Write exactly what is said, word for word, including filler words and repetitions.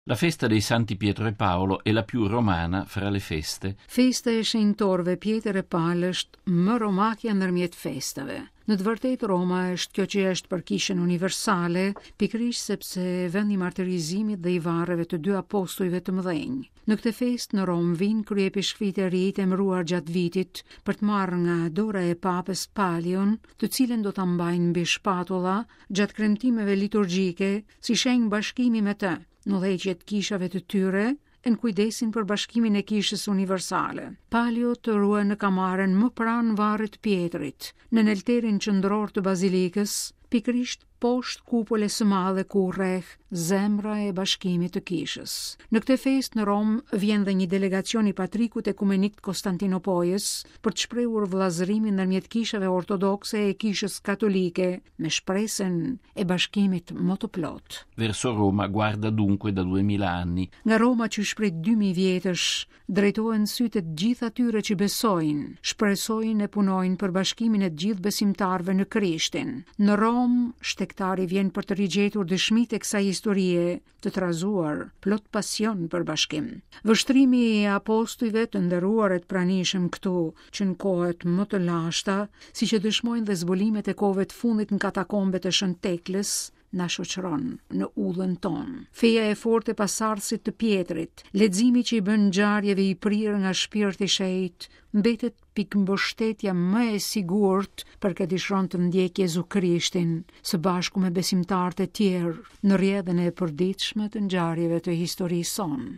La festa dei Santi Pietro e Paolo è la più romana fra le feste. Festa e shenjtorëve Pjetër e Paul është më romakja ndërmjet festave. Në të vërtetë Roma është kjo që është përkishën universale, pikërisht sepse vendi i martirizimit dhe i varreve të dy apostujve të mëdhenj. Në këtë festë në Rom vijnë kryepishkritë e rinj emëruar gjatë vitit për të marrë nga dora e papës Palion, të cilën do ta mbajnë mbi shpatulla gjatë kremtimeve liturgjike, si shenjë bashkimi me të, në udhëheqjet kishave të tyre, e në kujdesin për bashkimin e kishës universale. Palio të ruan në kamarën më pranë varrit Pjetrit, në nelterin qendror të bazilikës, pikërisht poshtë kupolës së madhe ku rreh zemra e bashkimit të kishës. Në këtë festë në Rom vjen dhe një delegacion i patrikut ekumenik të Konstantinopojës për të shprehur vëllazërimin ndërmjet kishave ortodokse e kishës katolike, me shpresën e bashkimit më të plotë. Verso Roma guarda dunque da duemila anni. Nga Roma që shpreh dy mijë vjetësh, drejtohen sytë të gjithë atyre që besojnë, shpresojnë e punojnë për bashkimin e të gjithë besimtarëve në Krishtin. Në Rom, shtektari vjen për të rigjetur dëshmitë e kësaj historie të trazuar, plot pasion për bashkim. Vështrimi i apostujve të nderuar e të pranishëm këtu, që në kohët më të lashta, siç e dëshmojnë dhe zbulimet e kohëve të fundit në katakombet e Shën Teklës, na shoqëron në udhën tonë. Feja e fortë e pasardhësit të Pjetrit, leximi që i bën ngjarjeve i prirë nga shpirti i shenjtë, mbetet pikëmbështetja më e sigurt për këtë dishron të ndjek Jezu Krishtin, së bashku me besimtarët e tjerë, në rrjedhën e përditshme të ngjarjeve të historisë sonë.